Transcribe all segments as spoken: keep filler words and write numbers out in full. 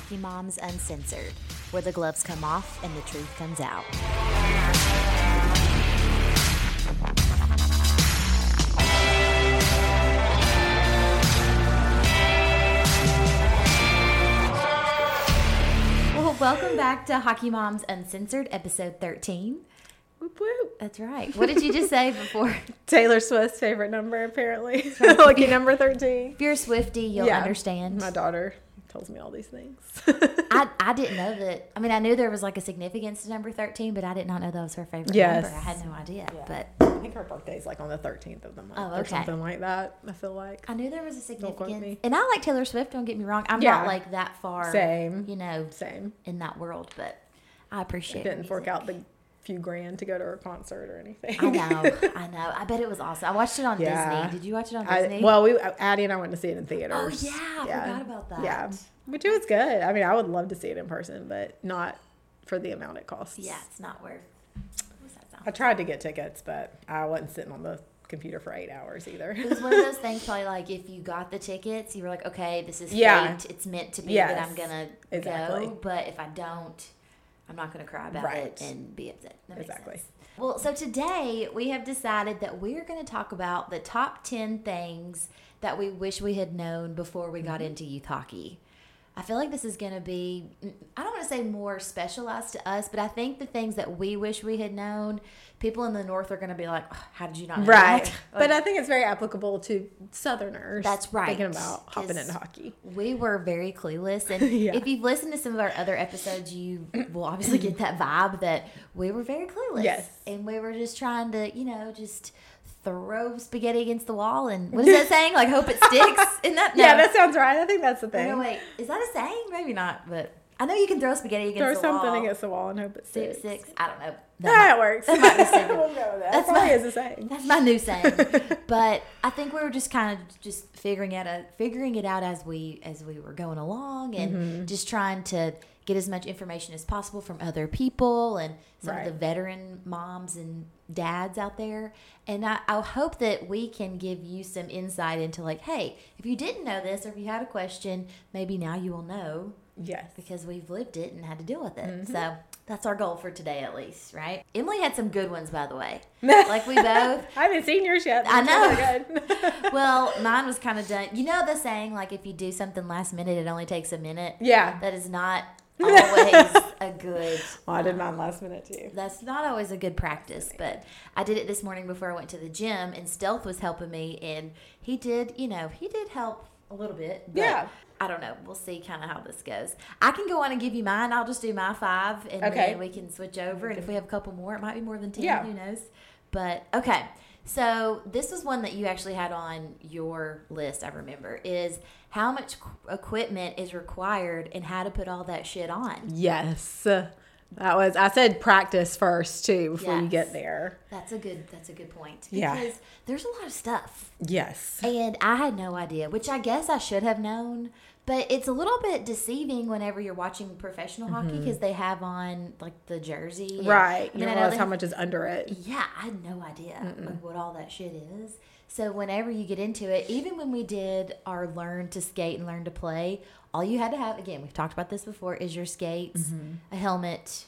Hockey Moms Uncensored, where the gloves come off and the truth comes out. Well, welcome back to Hockey Moms Uncensored, episode thirteen. Whoop, whoop. That's right. What did you just say before? Taylor Swift's favorite number, apparently. Lucky number thirteen. If you're a Swiftie, you'll Yeah. understand. My daughter tells me all these things. I, I didn't know that. I mean, I knew there was like a significance to number thirteen, but I did not know that was her favorite Yes. number. I had no idea. Yeah. But I think her birthday's like on the thirteenth of the month Oh, or okay. something like that, I feel like. I knew there was a Don't quote significance. me. And I like Taylor Swift, don't get me wrong. I'm Yeah. not like that far, Same. you know, Same. in that world, but I appreciate I her didn't fork music. out the few grand to go to her concert or anything. I know, I know. I bet it was awesome. I watched it on Yeah. Disney. Did you watch it on I, Disney? well, we Addie and I went to see it in theaters. oh, yeah. I forgot about that. Yeah. Which it was good. I mean, I would love to see it in person, but not for the amount it costs. Yeah, it's not worth. What's that sound? I tried to get tickets, but I wasn't sitting on the computer for eight hours either. It was one of those things, probably like if you got the tickets, you were like, okay, this is Yeah. fate. It's meant to be Yes. that I'm going to Exactly. go. But if I don't, I'm not going to cry about Right. it and be upset. That makes Exactly. sense. Well, so today we have decided that we're going to talk about the top ten things that we wish we had known before we got Mm-hmm. into youth hockey. I feel like this is going to be, I don't want to say more specialized to us, but I think the things that we wish we had known, people in the North are going to be like, oh, how did you not know Right. that? But I think it's very applicable to Southerners. That's right. Thinking about hopping 'Cause into hockey. We were very clueless. And Yeah. if you've listened to some of our other episodes, you will obviously get that vibe that we were very clueless. Yes. And we were just trying to, you know, just throw spaghetti against the wall. And what is that saying? Like, hope it sticks? Isn't that? No. Yeah, that sounds right. I think that's the Oh, thing. no, wait. Is that a saying? Maybe not. But I know you can throw spaghetti against Throw the something wall. against the wall and hope it Six, sticks. six. I don't know. That, works. that might be stupid. We'll go with that. That's That's probably my- is a saying. That's my new saying. But I think we were just kind of just figuring it out, figuring it out as we as we were going along, and Mm-hmm. just trying to get as much information as possible from other people and some Right. of the veteran moms and dads out there. And I, I hope that we can give you some insight into like, hey, if you didn't know this or if you had a question, maybe now you will know Yes. because we've lived it and had to deal with it. Mm-hmm. So that's our goal for today, at least, right? Emily had some good ones, by the way. Like we both. I haven't seen yours yet. I know. Good. Well, mine was kind of done. You know the saying, like, if you do something last minute, it only takes a minute? Yeah. That is not always a good... Well, I did mine last minute too. That's not always a good practice, but I did it this morning before I went to the gym, and Stealth was helping me, and he did, you know, he did help a little bit. But Yeah. I don't know. We'll see kind of how this goes. I can go on and give you mine. I'll just do my five, and Okay. then we can switch over. And if we have a couple more, it might be more than ten. Yeah. Who knows? But, okay. So this was one that you actually had on your list, I remember, is how much qu- equipment is required and how to put all that shit on. Yes. That was, I said practice first too before you Yes. get there. That's a good that's a good point. Yeah. Because there's a lot of stuff. Yes. And I had no idea, which I guess I should have known. But it's a little bit deceiving whenever you're watching professional hockey because they have on like the jersey. and- Right. I You mean, I don't know realize they- how much is under it. Yeah, I had no idea like, what all that shit is. So whenever you get into it, even when we did our learn to skate and learn to play, all you had to have, again, we've talked about this before, is your skates, Mm-hmm. a helmet.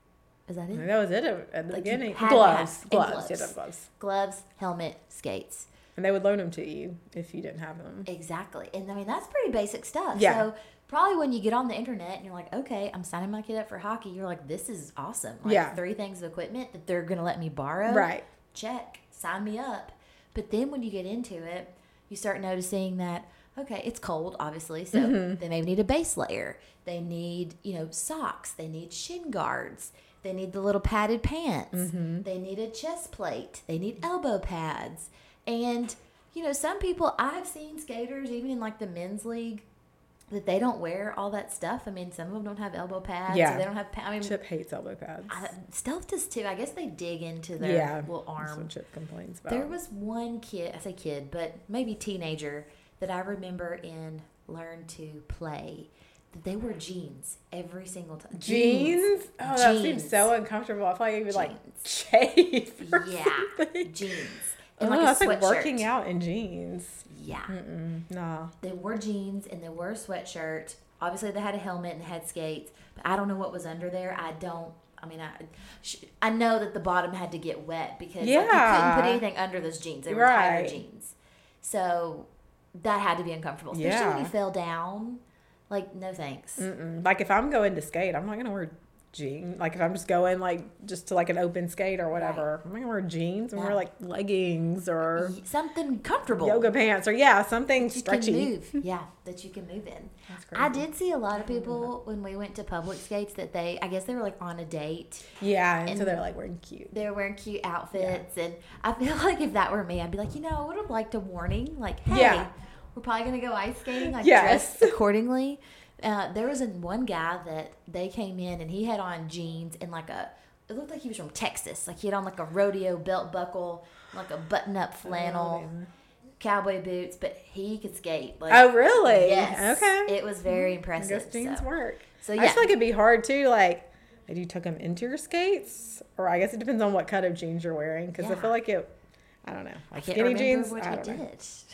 Is that it? That was it at at the Like, you beginning. had to Gloves. have- and Gloves. gloves. You had to have gloves. Gloves, helmet, skates. And they would loan them to you if you didn't have them. Exactly. And I mean, that's pretty basic stuff. Yeah. So probably when you get on the internet and you're like, okay, I'm signing my kid up for hockey, you're like, this is awesome. Like Yeah. three things of equipment that they're going to let me borrow. Right. Check. Sign me up. But then when you get into it, you start noticing that, okay, it's cold, obviously. So Mm-hmm. they maybe need a base layer. They need, you know, socks. They need shin guards. They need the little padded pants. Mm-hmm. They need a chest plate. They need elbow pads. And, you know, some people, I've seen skaters, even in like the men's league, that they don't wear all that stuff. I mean, some of them don't have elbow pads. Yeah. Or they don't have, pa- I mean, Chip hates elbow pads. I, Stealth does too. I guess they dig into their yeah. little That's arm. what Chip complains about. There was one kid, I say kid, but maybe teenager, that I remember in Learn to Play. That they wore jeans every single time. Jeans? Oh, that Jeans. seems so uncomfortable. I feel like it would like Jeans. chafe. or Yeah, something. jeans. Oh, And like a that's like sweatshirt. working out in jeans. Yeah. Mm-mm, nah. They wore jeans and they wore a sweatshirt. obviously they had a helmet and had skates, but I don't know what was under there. I don't. I mean, I I know that the bottom had to get wet because Yeah. like, you couldn't put anything under those jeans. They were Right. tiger jeans, so that had to be uncomfortable, especially Yeah. when you fell down. Like, no thanks. Mm-mm. Like if I'm going to skate, I'm not gonna wear jeans. Like if I'm just going like just to like an open skate or whatever, I'm not gonna wear jeans. I'm gonna No. wear like leggings or Something comfortable. yoga pants or yeah, something you stretchy. can move. Yeah, that you can move in. That's I crazy. did see a lot of people when we went to public skates that they, I guess they were like on a date. Yeah, and, And- so they're like wearing cute. They were wearing cute outfits, and I feel like if that were me, I'd be like, you know, I would have liked a warning, like, hey, Yeah. we're probably gonna go ice skating, like Yes. dress accordingly. Uh, there was a, one guy that they came in and he had on jeans and like a, it looked like he was from Texas, like he had on like a rodeo belt buckle, like a button-up flannel, Oh, man. cowboy boots, but he could skate. Like, Oh, really? yes, Okay. it was very I impressive. guess jeans so. work. So I yeah, just feel like it'd be hard too. Like, maybe you took them into your skates, or I guess it depends on what cut of jeans you're wearing. Because I Yeah. feel like it. I don't know. I Like can't skinny remember jeans. what I he don't did. know.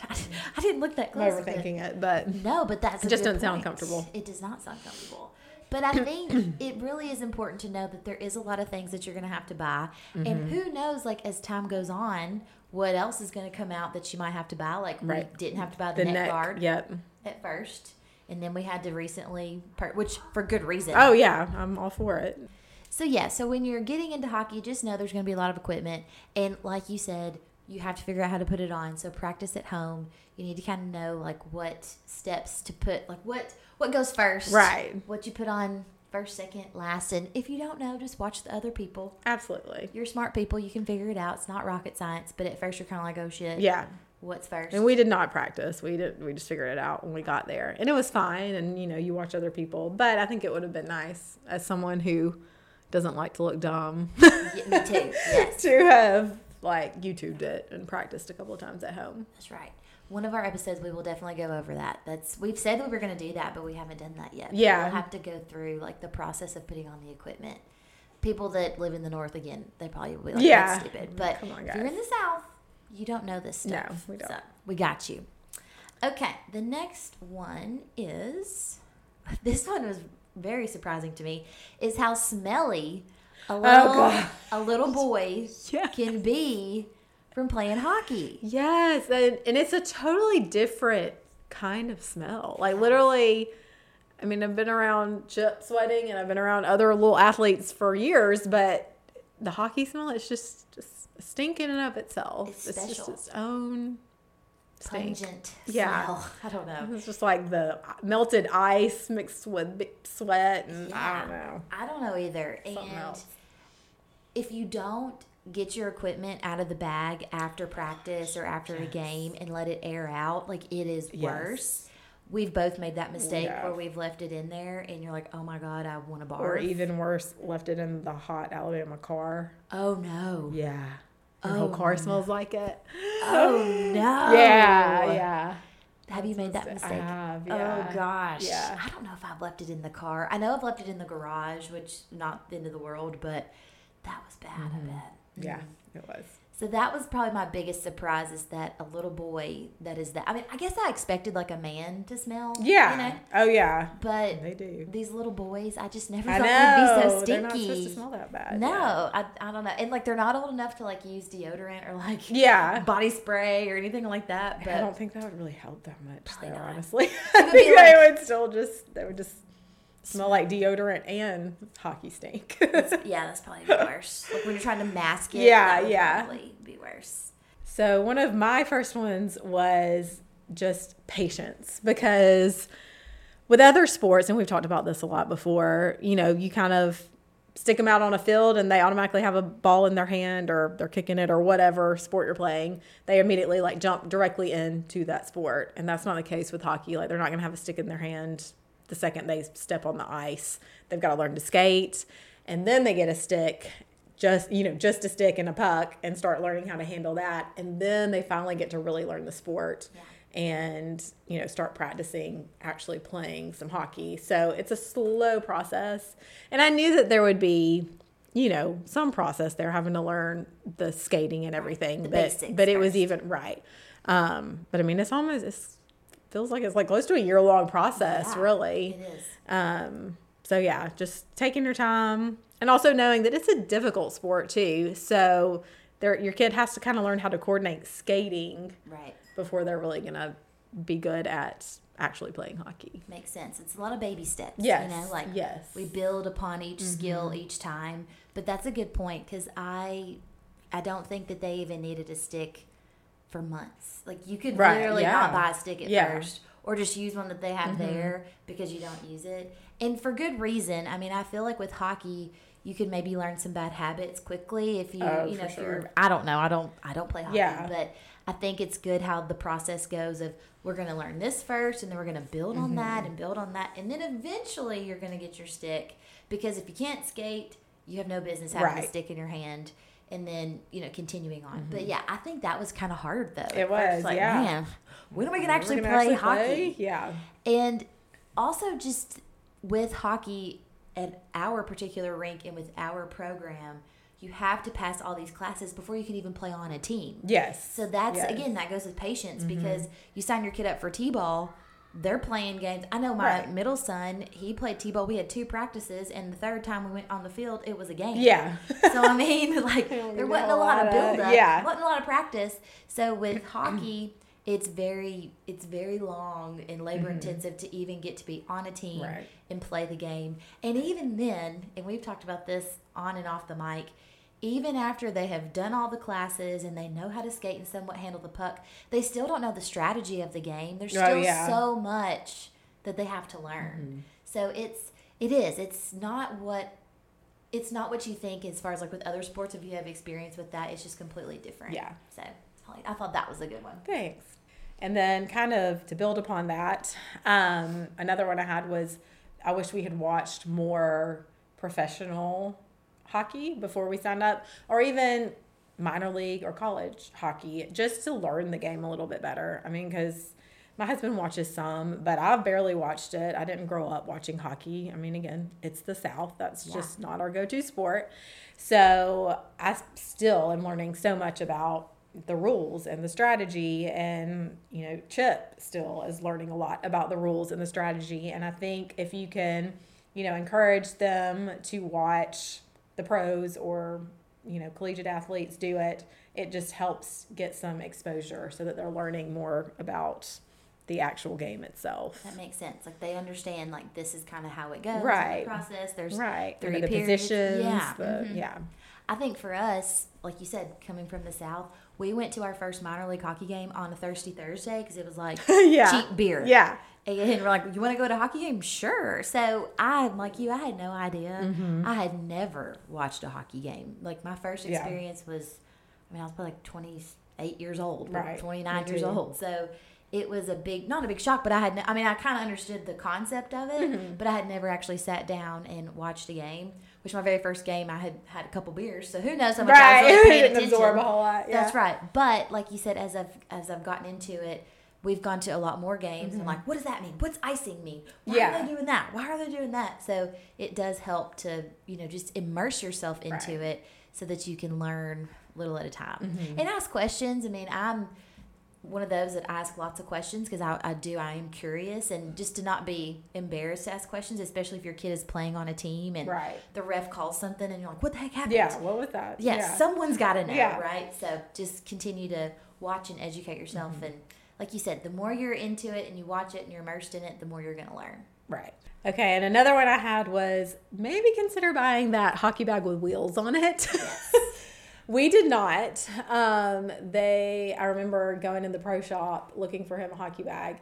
I didn't look that I'm close. but- overthinking it, but No, but that's It a just good doesn't sound point. comfortable. It does not sound comfortable. But I think it really is important to know that there is a lot of things that you're going to have to buy. Mm-hmm. And who knows, like, as time goes on, what else is going to come out that you might have to buy. Like, Right. we didn't have to buy the, the neck, neck. guard Yep. at first. And then we had to recently, per- which for good reason. Oh yeah, I'm all for it. So, yeah, so when you're getting into hockey, just know there's going to be a lot of equipment. And like you said, you have to figure out how to put it on. So practice at home. You need to kind of know, like, what steps to put, like, what what goes first. Right. What you put on first, second, last. And if you don't know, just watch the other people. Absolutely. You're smart people. You can figure it out. It's not rocket science. But at first, you're kind of like, oh, shit. Yeah. What's first? And we did not practice. We did. We just figured it out when we got there, and it was fine. And you know, you watch other people, but I think it would have been nice as someone who doesn't like to look dumb Yeah, me too. Yes. to have like YouTubed it and practiced a couple of times at home. That's right. One of our episodes, we will definitely go over that. That's we've said that we were going to do that, but we haven't done that yet. Yeah. We'll have to go through like the process of putting on the equipment. People that live in the north, again, they probably will be like, Yeah. that's stupid. But Come on, if you're guys. in the south, you don't know this stuff. No, we don't. So we got you. Okay, the next one is, this one was very surprising to me, is how smelly a little, God. a little boy Yeah. can be from playing hockey. Yes, and, and it's a totally different kind of smell. Like literally, I mean, I've been around chip sweating and I've been around other little athletes for years, but the hockey smell is just just a stink in and of itself. It's just special. its own stink. Pungent Yeah. smell. I don't know. It's just like the melted ice mixed with big sweat, and I don't know. I don't know either. Something and else. if you don't get your equipment out of the bag after practice or after a game and let it air out, like it is Yes. worse. We've both made that mistake Yeah. where we've left it in there and you're like, oh my God, I want to barf. Or even worse, left it in the hot Alabama car. oh no. Yeah. Your Oh, whole car no. smells like it. Oh no. Yeah, yeah. Have you made that I mistake? have, yeah. Oh gosh. Yeah. I don't know if I've left it in the car. I know I've left it in the garage, which not the end of the world, but that was bad, I bet. Yeah, Mm. it was. So that was probably my biggest surprise is that a little boy that is that. I mean, I guess I expected like a man to smell. Yeah. You know? Oh, yeah. But They do. these little boys, I just never I thought know. they'd be so They're not stinky. supposed to smell that bad. No, Yeah. I, I don't know. And like they're not old enough to like use deodorant or like Yeah. body spray or anything like that. But I don't think that would really help that much, Probably though, not. honestly. It I would think be they like- would still just, they would just smell like deodorant and hockey stink. yeah, that's probably the worst. Like when you're trying to mask it, Yeah, that would yeah. probably be worse. So one of my first ones was just patience, because with other sports, and we've talked about this a lot before, you know, you kind of stick them out on a field and they automatically have a ball in their hand or they're kicking it or whatever sport you're playing. They immediately like jump directly into that sport. And that's not the case with hockey. Like they're not going to have a stick in their hand the second they step on the ice. They've got to learn to skate, and then they get a stick. Just, you know, just a stick and a puck, and start learning how to handle that. And then they finally get to really learn the sport Yeah. and, you know, start practicing actually playing some hockey. So it's a slow process. And I knew that there would be, you know, some process there, having to learn the skating and everything. The but basics but it was first. even right. Um, but I mean, it's almost, it's feels like it's like close to a year long process, Yeah, really. It is. Um, so yeah, just taking your time and also knowing that it's a difficult sport too. So there, your kid has to kind of learn how to coordinate skating Right. before they're really going to be good at actually playing hockey. Makes sense. It's a lot of baby steps. Yes. You know, like yes. we build upon each Mm-hmm. skill each time. But that's a good point because I, I don't think that they even needed a stick for months. Like you could Right, literally yeah. not buy a stick at Yeah. first, or just use one that they have Mm-hmm. there because you don't use it, and for good reason. I mean, I feel like with hockey, you could maybe learn some bad habits quickly if you, Oh, you know, for if sure. you're. I don't know. I don't. I don't play hockey, Yeah. but I think it's good how the process goes of we're going to learn this first, and then we're going to build on Mm-hmm. that and build on that, and then eventually you're going to get your stick, because if you can't skate, you have no business having Right. a stick in your hand. And then, you know, continuing on. But yeah, I think that was kind of hard though. It At was, first, like, yeah. Man, when are we going to We're actually gonna play actually hockey? play? Yeah. And also just with hockey at our particular rink and with our program, you have to pass all these classes before you can even play on a team. Yes. So that's, Yes. again, that goes with patience, Mm-hmm. because you sign your kid up for T-ball, they're playing games. I know my Right. middle son, he played T-ball. We had two practices, and the third time we went on the field, it was a game. Yeah. So, I mean, like, don't there know wasn't a a lot of lot of- build-up. yeah. Wasn't a lot of practice. So, with hockey, it's very it's very long and labor-intensive to even get to be on a team Right. and play the game. And even then, and we've talked about this on and off the mic, even after they have done all the classes and they know how to skate and somewhat handle the puck, they still don't know the strategy of the game. There's Oh, still yeah. so much that they have to learn. So it's it is. It's not what it's not what you think as far as like with other sports. If you have experience with that, it's just completely different. Yeah. So I thought that was a good one. Thanks. And then kind of to build upon that, um, another one I had was I wish we had watched more professional hockey before we signed up, or even minor league or college hockey, just to learn the game a little bit better. I mean, because my husband watches some, but I've barely watched it. I didn't grow up watching hockey. I mean, again, it's the South. That's Yeah. just not our go-to sport. So I still am learning so much about the rules and the strategy, and you know, Chip still is learning a lot about the rules and the strategy. And I think if you can, you know, encourage them to watch the pros or, you know, collegiate athletes do it, it just helps get some exposure so that they're learning more about the actual game itself. That makes sense. Like they understand, like this is kind of how it goes. Right. The process. There's Right. three You know, the periods. positions. Yeah. The, Mhm. Yeah. I think for us, like you said, coming from the South, we went to our first minor league hockey game on a Thirsty Thursday because it was like Yeah. cheap beer. Yeah. And we're like, you want to go to a hockey game? Sure. So I'm like you, I had no idea. Mm-hmm. I had never watched a hockey game. Like my first Yeah. experience was, I mean, I was probably like twenty-eight years old, Right. twenty-nine Me years too. old. So it was a big, not a big shock, but I had, no, I mean, I kind of understood the concept of it, Mm-hmm. but I had never actually sat down and watched a game. Which my very first game, I had had a couple beers, so who knows how much I Right. was really paying Didn't attention. absorb a whole lot. Yeah. That's right. But like you said, as I've as I've gotten into it, we've gone to a lot more games, and like, what does that mean? What's icing mean? Why Yeah. are they doing that? Why are they doing that? So it does help to, you know, just immerse yourself into Right. it so that you can learn little at a time Mm-hmm. and ask questions. I mean, I'm one of those that ask lots of questions because I, I do I am curious, and just to not be embarrassed to ask questions, especially if your kid is playing on a team and Right. the ref calls something and you're like, what the heck happened? Yeah. What was that? Yes, Yeah. someone's got to know, Yeah. right? So just continue to watch and educate yourself. Mm-hmm. And like you said, the more you're into it and you watch it and you're immersed in it, the more you're going to learn. Right. Okay. And another one I had was maybe consider buying that hockey bag with wheels on it. Yes. We did not. Um, they, I remember going in the pro shop looking for him a hockey bag,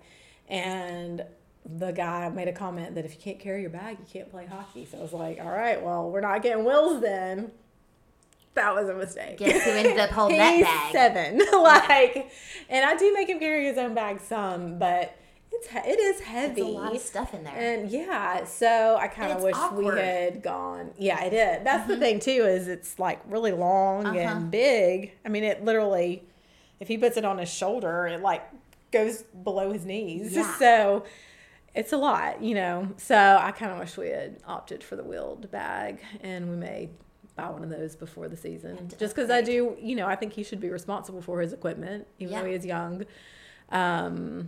and the guy made a comment that if you can't carry your bag, you can't play hockey. So I was like, all right, well, we're not getting wheels then. That was a mistake. Guess who ended up holding He's that bag? seven. Like, and I do make him carry his own bag some, but it's he- it is heavy. There's a lot of stuff in there. And yeah, so I kind of it's wish awkward. we had gone. Yeah, it is. That's the thing too, is it's like really long Uh-huh. and big. I mean, it literally, if he puts it on his shoulder, it like goes below his knees. Yeah. So it's a lot, you know. So I kind of wish we had opted for the wheeled bag, and we may buy one of those before the season. And Just because I upgrade. do, you know, I think he should be responsible for his equipment, even Yeah. though he is young. Um,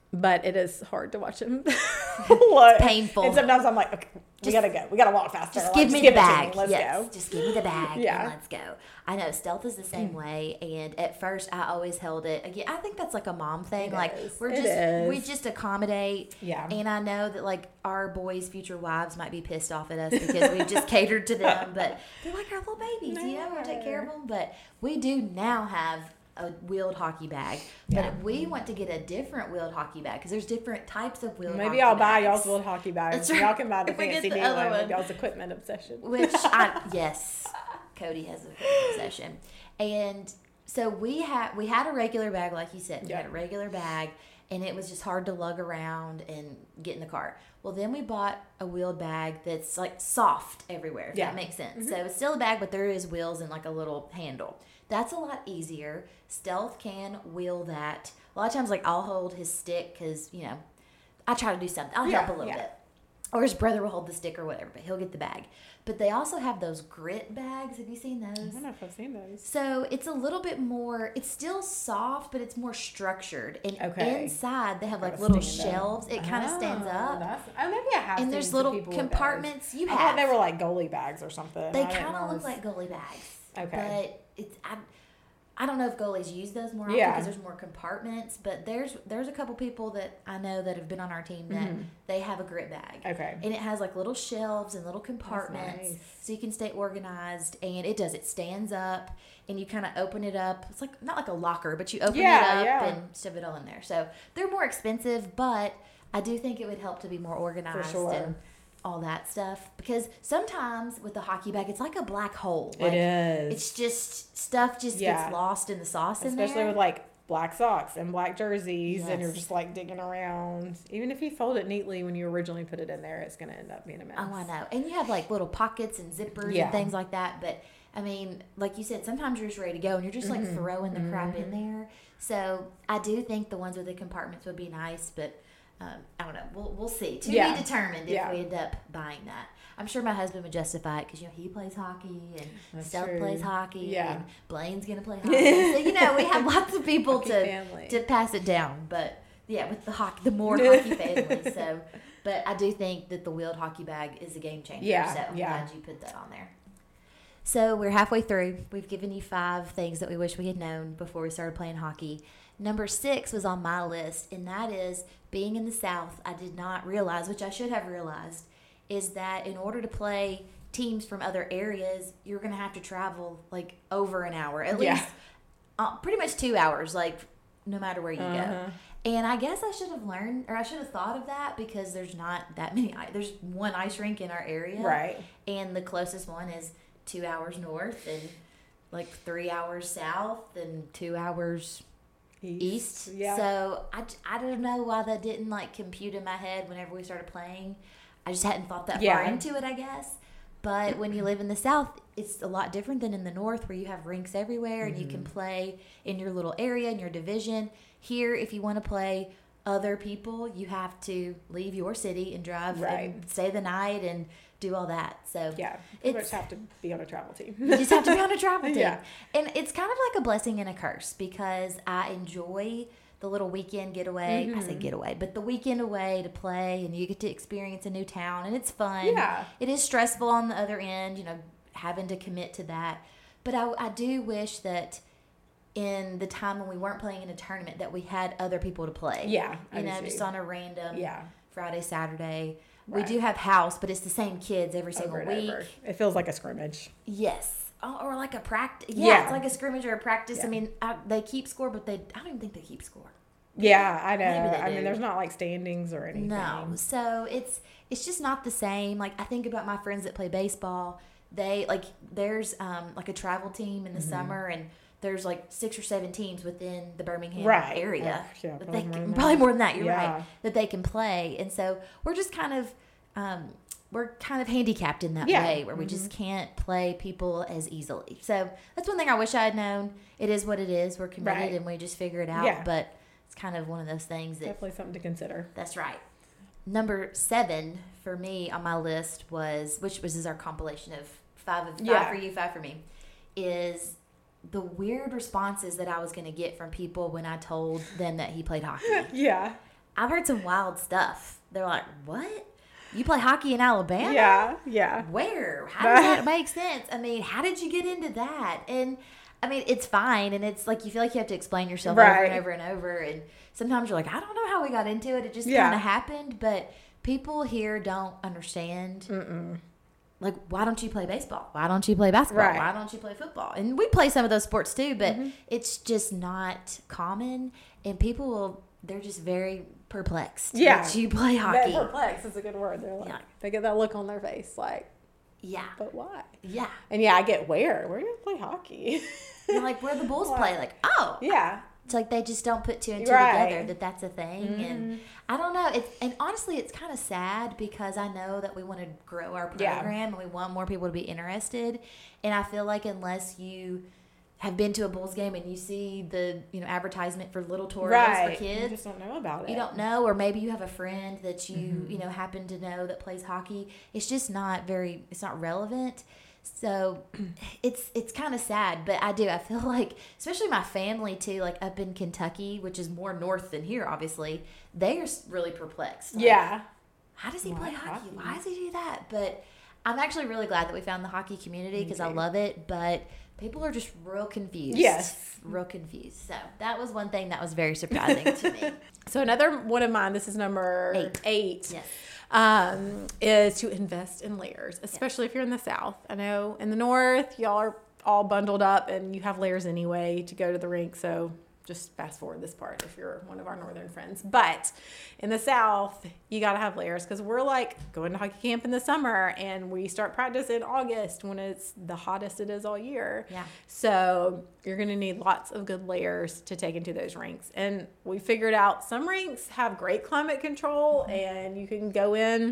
but it is hard to watch him. It's painful. And sometimes I'm like, okay, Just- we gotta go. We gotta walk faster. Just Like, give me give the it to bag. me. Let's yes. go. Just give me the bag Yeah. and let's go. I know Stealth is the same way, and at first I always held it. Again, I think that's like a mom thing. It like is. we're It just is. we just accommodate. Yeah. And I know that like our boys' future wives might be pissed off at us because we've just catered to them, but they're like our little babies, you know, we take care of them. But we do now have a wheeled hockey bag. But Yeah. if we want to get a different wheeled hockey bag, because there's different types of wheeled Maybe hockey I'll buy bags. y'all's little hockey bags. That's right. Y'all can buy the If we get fancy the new other one with one. y'all's equipment obsession. Which I yes, Cody has a obsession, and so we had we had a regular bag, like you said, we Yeah. had a regular bag, and it was just hard to lug around and get in the car. Well, then we bought a wheeled bag that's like soft everywhere, if Yeah. that makes sense. So it's still a bag, but there is wheels and like a little handle. That's a lot easier. Stealth can wheel that. A lot of times, like I'll hold his stick because you know I try to do something. I'll Yeah, help a little yeah. bit. Or his brother will hold the stick or whatever, but he'll get the bag. But they also have those grit bags. Have you seen I those? don't know if I've seen those. So it's a little bit more, it's still soft, but it's more structured. And Okay. inside, they have like Gotta little stand up. shelves. It kind of stands Oh, up. that's- Oh, maybe I have And seen there's some little people with those. compartments. You I thought have. they were like goalie bags or something. They I didn't kind of look realize- like goalie bags. Okay. But it's, I, I don't know if goalies use those more often Yeah. because there's more compartments. But there's there's a couple people that I know that have been on our team that Mhm. they have a grit bag. Okay. And it has like little shelves and little compartments nice. so you can stay organized. And it does, it stands up and you kind of open it up. It's like not like a locker, but you open Yeah, it up yeah. and shove it all in there. So they're more expensive, but I do think it would help to be more organized sure. and all that stuff. Because sometimes with the hockey bag, it's like a black hole. It Like, is. It's just stuff just Yeah. gets lost in the sauce in Especially there. with like black socks and black jerseys, and you're Yes. just like digging around. Even if you fold it neatly when you originally put it in there, it's going to end up being a mess. Oh, I know. And you have like little pockets and zippers Yeah. and things like that. But I mean, like you said, sometimes you're just ready to go and you're just like Mhm. throwing the crap in Mhm. there. So I do think the ones with the compartments would be nice, but um, I don't know. We'll we'll see. To Yeah. be determined if Yeah. we end up buying that. I'm sure my husband would justify it because you know he plays hockey and That's Stealth true. plays hockey Yeah. and Blaine's gonna play hockey. So you know we have lots of people Hockey to family. to pass it down. But yeah, with the hockey, the more hockey family. So, but I do think that the wheeled hockey bag is a game changer. Yeah, So I'm yeah. glad you put that on there. So we're halfway through. We've given you five things that we wish we had known before we started playing hockey. Number six was on my list, and that is being in the South. I did not realize, which I should have realized, is that in order to play teams from other areas, you're going to have to travel like over an hour, at Yeah. least uh, pretty much two hours, like no matter where you Uh-huh. go. And I guess I should have learned, or I should have thought of that because there's not that many. i- There's one ice rink in our area, Right. and the closest one is two hours north and like three hours south and two hours east. Yeah. So I, j- I don't know why that didn't like compute in my head whenever we started playing. I just hadn't thought that far Yeah. into it, I guess. But when you live in the South, it's a lot different than in the North where you have rinks everywhere and you can Mm-hmm. play in your little area, in your division. Here, if you want to play other people, you have to leave your city and drive Right. and stay the night and do all that. So Yeah. You It's- just have to be on a travel team. you just have to be on a travel team. Yeah. And it's kind of like a blessing and a curse because I enjoy the little weekend getaway. I say Mhm. getaway, but the weekend away to play and you get to experience a new town and it's fun. Yeah. It is stressful on the other end, you know, having to commit to that. But I, I do wish that in the time when we weren't playing in a tournament that we had other people to play. Yeah. I You do know, too. just on a random Yeah. Friday, Saturday. We Right. do have house, but it's the same kids every single Over and week. over. It feels like a scrimmage. Yes. Oh, or like a practice. Yeah, Yeah. it's like a scrimmage or a practice. I Yeah. mean, I, they keep score, but they I don't even think they keep score. Yeah, I know. Maybe they I do. mean, there's not like standings or anything. No. So it's it's just not the same. Like I think about my friends that play baseball. They like there's um like a travel team in the Mm-hmm. summer and there's like six or seven teams within the Birmingham Right. area. Oh, yeah, that probably they more can, than that. probably more than that. You're Yeah. right. That they can play, and so we're just kind of um, we're kind of handicapped in that Yeah. way where we just can't play people as easily. So that's one thing I wish I had known. It is what it is. We're committed Right. and we just figure it out. Yeah. But it's kind of one of those things that Definitely something to consider. that's right. Number seven for me on my list was, which was is our compilation of five of five Yeah. for you, five for me, is the weird responses that I was going to get from people when I told them that he played hockey. Yeah. I've heard some wild stuff. They're like, what? You play hockey in Alabama? Yeah, yeah. Where? How does that make sense? I mean, how did you get into that? And I mean, it's fine. And it's like, you feel like you have to explain yourself right. over and over and over. And sometimes you're like, I don't know how we got into it. It just yeah. kind of happened. But people here don't understand. Mm-mm. Like, why don't you play baseball? Why don't you play basketball? Right. Why don't you play football? And we play some of those sports too, but mm-hmm. it's just not common. And people will, they're just very perplexed. Yeah. That you play hockey. That perplexed is a good word. They're like, yeah. they get that look on their face like, yeah. But why? Yeah. And yeah, I get where? Where do you play hockey? You're like, where the Bulls play? Like, oh. Yeah. It's like they just don't put two and two right. together that that's a thing. Mm-hmm. And I don't know. It's, and honestly, it's kind of sad because I know that we want to grow our program yeah. and we want more people to be interested. And I feel like unless you have been to a Bulls game and you see the, you know, advertisement for little tours right. for kids. You just don't know about it. You don't know, or maybe you have a friend that you, mm-hmm. you know, happen to know that plays hockey. It's just not very, it's not relevant. So it's it's kind of sad, but I do. I feel like, especially my family too, like up in Kentucky, which is more north than here, obviously, they are really perplexed. Like, yeah. How does he Why play hockey? hockey? Why does he do that? But I'm actually really glad that we found the hockey community because I love it. But people are just real confused. Yes. Real confused. So that was one thing that was very surprising to me. So another one of mine, this is number Eight. eight. Yes. Um, is to invest in layers, especially if you're in the South. I know in the North, y'all are all bundled up and you have layers anyway to go to the rink. So just fast forward this part if you're one of our Northern friends. But in the South, you got to have layers because we're like going to hockey camp in the summer and we start practice in August when it's the hottest it is all year. Yeah. So you're going to need lots of good layers to take into those rinks. And we figured out some rinks have great climate control and you can go in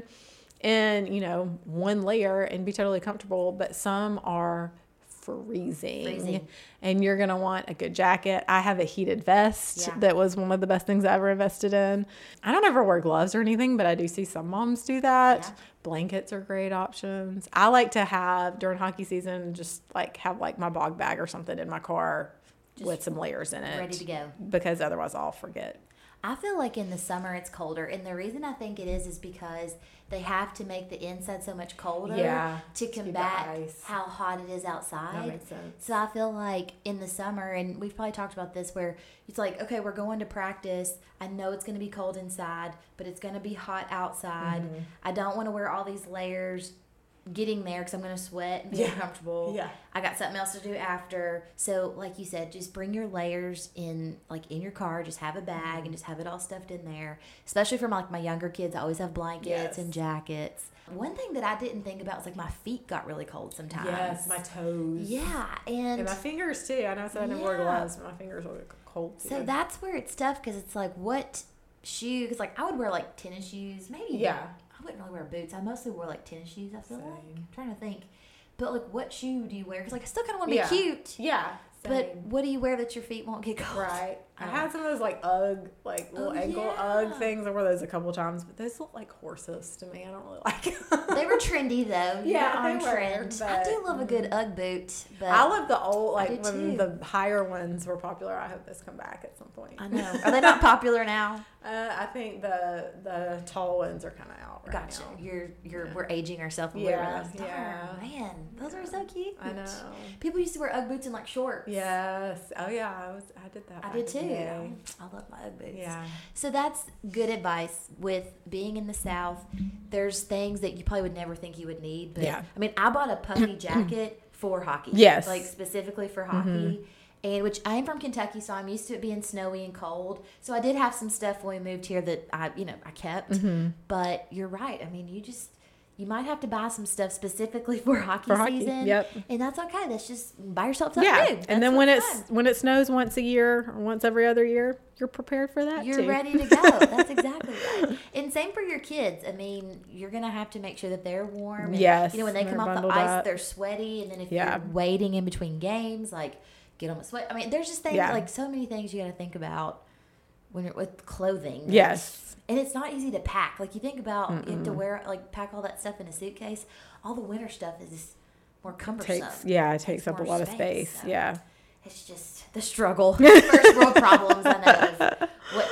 in, you know, one layer and be totally comfortable, but some are freezing. Freezing. And you're going to want a good jacket. I have a heated vest Yeah. that was one of the best things I ever invested in. I don't ever wear gloves or anything, but I do see some moms do that. Yeah. Blankets are great options. I like to have during hockey season, just like have like my bog bag or something in my car Just with some layers in it. Ready to go. Because otherwise I'll forget. I feel like in the summer it's colder, and the reason I think it is is because they have to make the inside so much colder Yeah, to keep the combat ice. how hot it is outside. That makes sense. So I feel like in the summer, and we've probably talked about this, where it's like, okay, we're going to practice. I know it's going to be cold inside, but it's going to be hot outside. Mm-hmm. I don't want to wear all these layers getting there because I'm going to sweat and be Yeah. uncomfortable. Yeah. I got something else to do after. So like you said, just bring your layers in, like in your car, just have a bag and just have it all stuffed in there. Especially for my, like my younger kids, I always have blankets Yes. and jackets. One thing that I didn't think about was like my feet got really cold sometimes. Yes, my toes. Yeah, and, And my fingers too. I know I said I never wore Yeah. gloves, but my fingers are cold too. so that's where it's tough because it's like what shoe? Because like I would wear like tennis shoes, maybe. Yeah. I wouldn't really wear boots. I mostly wore like tennis shoes. I feel like Same. I'm trying to think, but like what shoe do you wear? Because like I still kind of want to Yeah. be cute. Yeah. But same. what do you wear that your feet won't get cold? Right. I Oh. had some of those like Ugg, like little Oh, ankle yeah. Ugg things. I wore those a couple times, but those look like horses to me. I don't really like them. They were trendy though. You Yeah, were on they were, trend. I do but- love a good Ugg boot, but I love the old, like do when too. the higher ones were popular. I hope those come back at some point. I know. Are they not popular now? Uh, I think the the tall ones are kind of out right Gotcha. now. You're you're Yeah. we're aging ourselves. Yeah, Yeah. We're like, darn, yeah. man, those are so cute. I know. People used to wear Ugg boots in like shorts. Yes. Oh yeah. I was. I did that. I back did in the too. day. I love my Ugg boots. Yeah. So that's good advice with being in the South. There's things that you probably would never think you would need. But Yeah. I mean, I bought a puffy jacket for hockey. Yes. Like specifically for hockey. And which I am from Kentucky, so I'm used to it being snowy and cold. So I did have some stuff when we moved here that I, you know, I kept. Mm-hmm. But you're right. I mean, you just you might have to buy some stuff specifically for hockey For hockey, season. yep. And that's okay. That's just buy yourself something Yeah. new. That's And then when what's it's fun. when it snows once a year or once every other year, you're prepared for that You're too. ready to go. That's exactly right. And same for your kids. I mean, you're going to have to make sure that they're warm. And, Yes, You know, when they they're come off the bundled ice, up. they're sweaty. And then if Yeah. you're waiting in between games, like, get them a sweat. I mean, there's just things, Yeah. like, so many things you got to think about when you're with clothing. Yes. And it's not easy to pack. Like, you think about, you have to wear, like, pack all that stuff in a suitcase. All the winter stuff is just more cumbersome. Takes yeah, it takes up a more lot of space, space. so. Yeah. It's just the struggle. First world problems, I know, of what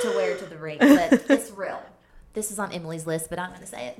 to wear to the rink, but it's real. This is on Emily's list, but I'm going to say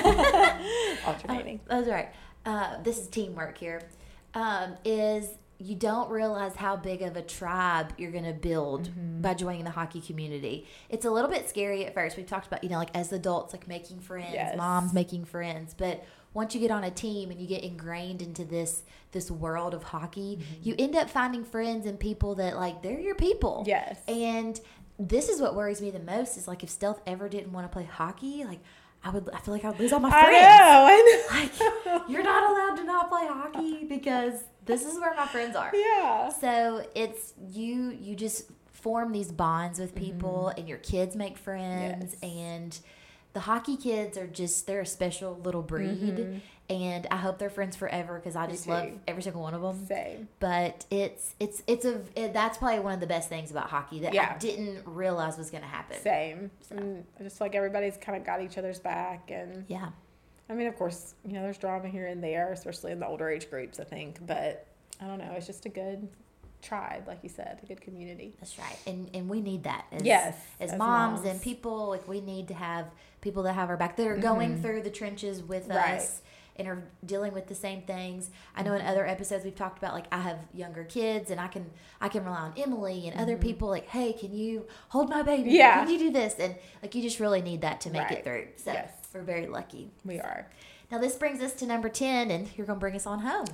it. Alternating. Uh, that's right. Uh, this is teamwork here. Um, is you don't realize how big of a tribe you're going to build mm-hmm. by joining the hockey community. It's a little bit scary at first. We've talked about, you know, like as adults, like making friends, yes. moms making friends. But once you get on a team and you get ingrained into this this world of hockey, mm-hmm. you end up finding friends and people that, like, they're your people. Yes. And this is what worries me the most is, like, if Stealth ever didn't want to play hockey, like, I would, I feel like I would lose all my friends. I know, I know. Like, you're not allowed to not play hockey because this is where my friends are. Yeah. So it's, you, you just form these bonds with people mm-hmm. and your kids make friends yes. and the hockey kids are just, they're a special little breed. Mm-hmm. And I hope they're friends forever because I just love every single one of them. Same. But it's it's it's a it, that's probably one of the best things about hockey that yeah. I didn't realize was going to happen. Same. So. And just like everybody's kind of got each other's back, and yeah. I mean, of course, you know, there's drama here and there, especially in the older age groups, I think. But I don't know. It's just a good tribe, like you said, a good community. That's right. And and we need that. As, yes. As, as moms, moms and people, like we need to have people that have our back that are going mm-hmm. through the trenches with right. us. And are dealing with the same things. I know in other episodes we've talked about, like, I have younger kids and I can I can rely on Emily and mm-hmm. other people, like, hey, can you hold my baby? Yeah. Can you do this? And, like, you just really need that to make right. it through. So yes. we're very lucky. We are. Now this brings us to number ten, and you're going to bring us on home.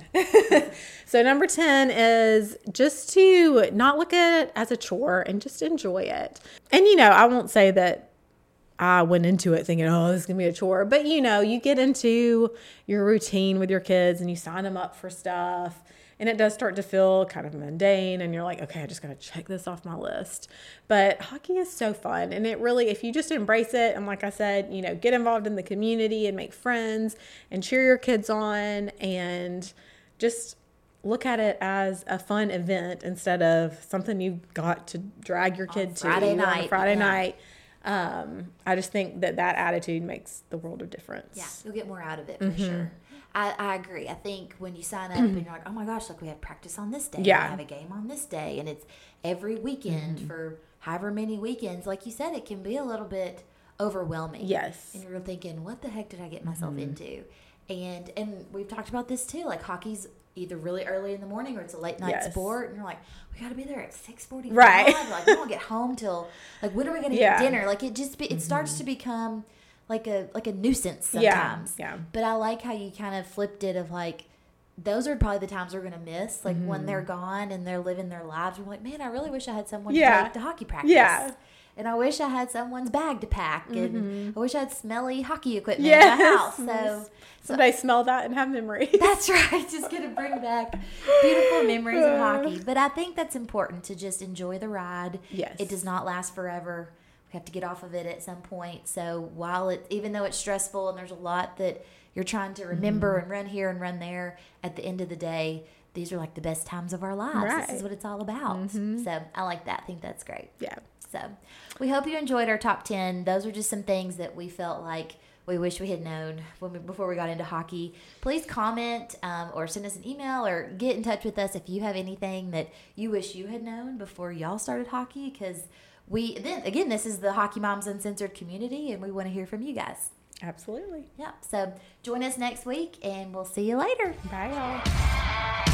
So number ten is just to not look at it as a chore and just enjoy it. And, you know, I won't say that I went into it thinking, oh, this is going to be a chore. But, you know, you get into your routine with your kids and you sign them up for stuff. And it does start to feel kind of mundane. And you're like, okay, I just got to check this off my list. But hockey is so fun. And it really, if you just embrace it, and like I said, you know, get involved in the community and make friends and cheer your kids on and just look at it as a fun event instead of something you've got to drag your kid on to Friday night. on a Friday yeah. night. Um, I just think that that attitude makes the world of difference. Yeah, you'll get more out of it for mm-hmm. sure. I, I agree. I think when you sign up and you're like, oh my gosh, like we have practice on this day. Yeah. We have a game on this day. And it's every weekend mm-hmm. for however many weekends. Like you said, it can be a little bit overwhelming. Yes. And you're thinking, what the heck did I get myself mm-hmm. into? And and we've talked about this too. Like hockey's either really early in the morning or it's a late night yes. sport. And you're like, we got to be there at six forty-five. Right. Like, we don't get home till, like, when are we going to yeah. eat dinner? Like, it just, be, it mm-hmm. starts to become like a like a nuisance yeah. sometimes. Yeah. But I like how you kind of flipped it of like, those are probably the times we're going to miss. Like, mm-hmm. when they're gone and they're living their lives. We're like, man, I really wish I had someone yeah. to take to hockey practice. Yeah. And I wish I had someone's bag to pack. And mm-hmm. I wish I had smelly hockey equipment yes. in my house. So someday so, smell that and have memories. That's right. Just going to bring back beautiful memories of hockey. But I think that's important to just enjoy the ride. Yes. It does not last forever. We have to get off of it at some point. So while it, even though it's stressful and there's a lot that you're trying to remember mm-hmm. and run here and run there, at the end of the day, these are like the best times of our lives. Right. This is what it's all about. Mm-hmm. So I like that. I think that's great. Yeah. So we hope you enjoyed our top ten. Those are just some things that we felt like we wish we had known when we, before we got into hockey. Please comment um, or send us an email or get in touch with us if you have anything that you wish you had known before y'all started hockey. Because we, then again, this is the Hockey Moms Uncensored community, and we want to hear from you guys. Absolutely. Yeah. So join us next week, and we'll see you later. Bye, y'all.